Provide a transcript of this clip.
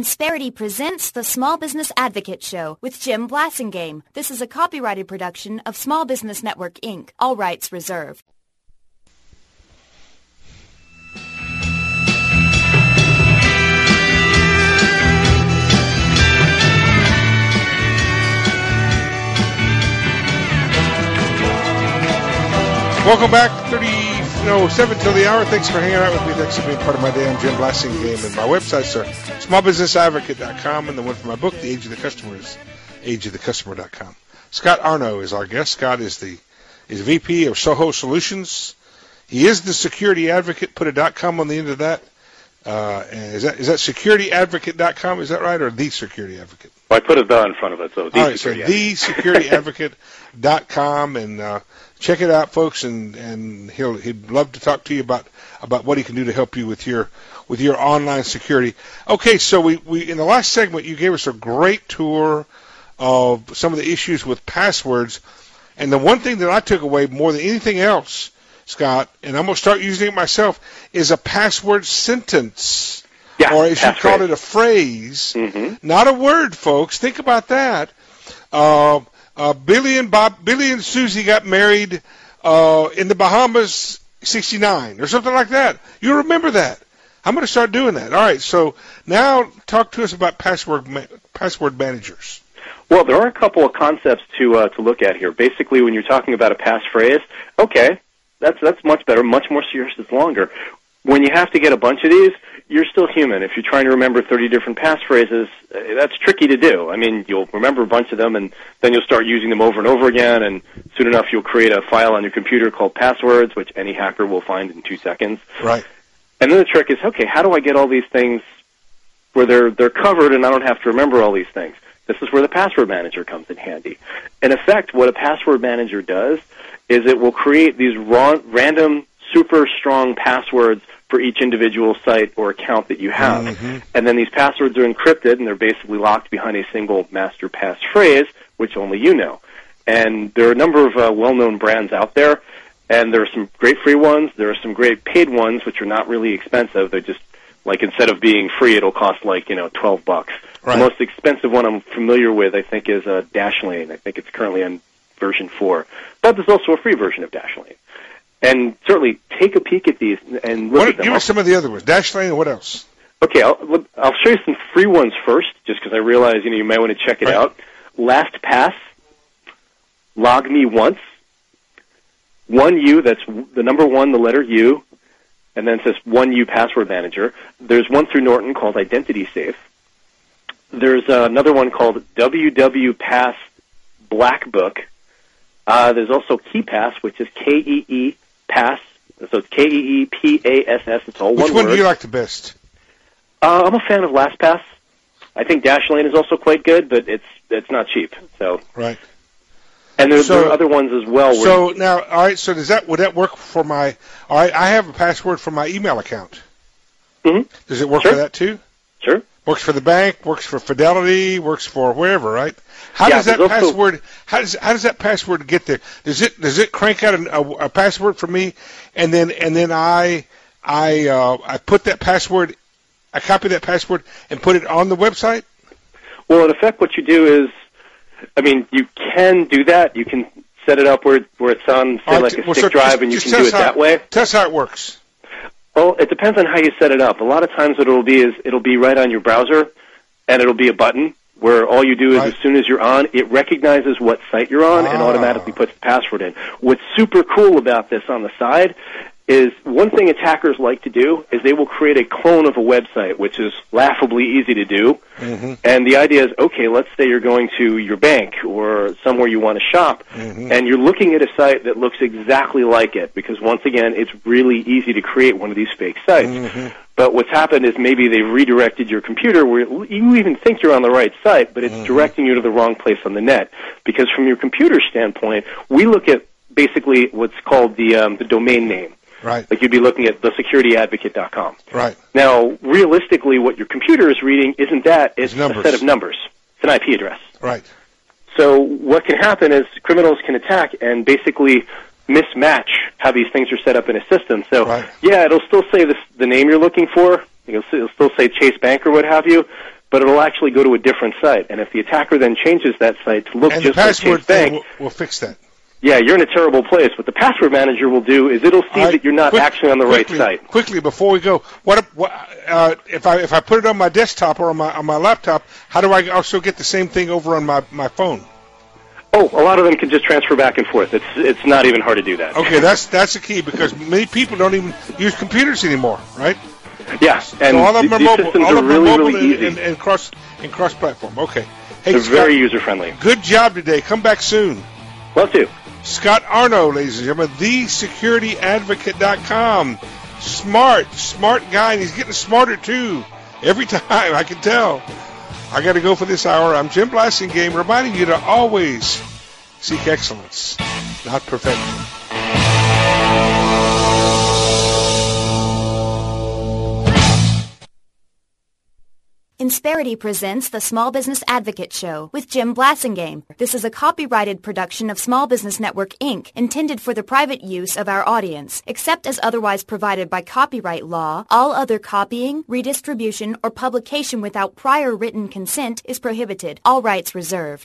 Insperity presents the Small Business Advocate Show with Jim Blasingame. This is a copyrighted production of Small Business Network, Inc., all rights reserved. Welcome back, 7 till the hour. Thanks for hanging out with me. Thanks for being part of my day. I'm Jim Blasingame, and my websites are smallbusinessadvocate.com, and the one for my book, The Age of the Customer, is ageofthecustomer.com. Scott Arno is our guest. Scott is VP of Soho Solutions. He is the security advocate. Put a .com on the end of that. Is that securityadvocate.com? Is that right, or the security advocate? Well, I put a the in front of it, so all right, so thesecurityadvocate.com, and check it out, folks, and he'd love to talk to you about what he can do to help you with your online security. Okay, so we in the last segment you gave us a great tour of some of the issues with passwords, and the one thing that I took away more than anything else, Scott, and I'm going to start using it myself, is a password sentence. Yeah, or as you called it, a phrase, not a word, folks. Think about that. Billy and Susie got married in the Bahamas '69 or something like that. You remember that? I'm going to start doing that. All right. So now talk to us about password managers. Well, there are a couple of concepts to look at here. Basically, when you're talking about a passphrase, okay, that's much better, much more serious. It's longer. When you have to get a bunch of these, you're still human. If you're trying to remember 30 different passphrases, that's tricky to do. I mean, you'll remember a bunch of them, and then you'll start using them over and over again, and soon enough you'll create a file on your computer called passwords, which any hacker will find in 2 seconds. Right. And then the trick is, okay, how do I get all these things where they're covered and I don't have to remember all these things? This is where the password manager comes in handy. In effect, what a password manager does is it will create these random, super strong passwords for each individual site or account that you have. And then these passwords are encrypted, and they're basically locked behind a single master passphrase, which only you know. And there are a number of well-known brands out there, and there are some great free ones. There are some great paid ones, which are not really expensive. They're just, like, instead of being free, it'll cost, like, $12. Right. The most expensive one I'm familiar with, I think, is Dashlane. I think it's currently on version 4. But there's also a free version of Dashlane. And certainly take a peek at these and look at them. Give us some of the other ones. Dashlane and what else? Okay, I'll show you some free ones first, just because I realize you might want to check it out. LastPass, LogMeOnce, 1U, that's the number 1, the letter U, and then it says 1U Password Manager. There's one through Norton called IdentitySafe. There's another one called WWPass Blackbook. There's also KeePass, which is KEE Pass. So it's KEEPASS. It's all one word. Which one do you like the best? I'm a fan of LastPass. I think Dashlane is also quite good, but it's not cheap. So right. And there are other ones as well. So now, all right. So would that work for my? All right, I have a password for my email account. Does it work for that too? Sure. Works for the bank. Works for Fidelity. Works for wherever, right? How does that password? How does that password get there? Does it crank out a password for me, and then I put that password, I copy that password and put it on the website? Well, in effect, what you do is, I mean, you can do that. You can set it up where it's on, say, like a stick drive, and you can do it that way. Tell us how it works. Well, it depends on how you set it up. A lot of times what it'll be is it'll be right on your browser, and it'll be a button where all you do is as soon as you're on, it recognizes what site you're on and automatically puts the password in. What's super cool about this on the side is one thing attackers like to do is they will create a clone of a website, which is laughably easy to do. And the idea is, okay, let's say you're going to your bank or somewhere you want to shop, and you're looking at a site that looks exactly like it, because once again, it's really easy to create one of these fake sites. But what's happened is maybe they've redirected your computer where you even think you're on the right site, but it's directing you to the wrong place on the net. Because from your computer standpoint, we look at basically what's called the domain name. Right. Like you'd be looking at thesecurityadvocate.com. Right. Now, realistically, what your computer is reading isn't that. It's a set of numbers. It's an IP address. Right. So what can happen is criminals can attack and basically mismatch how these things are set up in a system. So, yeah, it'll still say the name you're looking for. It'll still say Chase Bank or what have you. but it'll actually go to a different site. And if the attacker then changes that site to look And just the like password Chase Bank, thing will fix that. yeah, you're in a terrible place. What the password manager will do is it'll see that you're not actually on the right site. Quickly, before we go, if I put it on my desktop or on my laptop, how do I also get the same thing over on my phone? Oh, a lot of them can just transfer back and forth. It's not even hard to do that. Okay, that's the key, because many people don't even use computers anymore, right? Yeah, and so all of them are these mobile. systems All are of them really, are mobile really and, easy. and cross-platform. Okay. Hey, They're Scott, very user-friendly. good job today. Come back soon. Love to. Scott Arno, ladies and gentlemen, thesecurityadvocate.com. Smart guy, and he's getting smarter too. Every time, I can tell. I got to go for this hour. I'm Jim Blasingame, reminding you to always seek excellence, not perfection. Insperity presents the Small Business Advocate Show with Jim Blasingame. This is a copyrighted production of Small Business Network, Inc., intended for the private use of our audience. Except as otherwise provided by copyright law, all other copying, redistribution, or publication without prior written consent is prohibited. All rights reserved.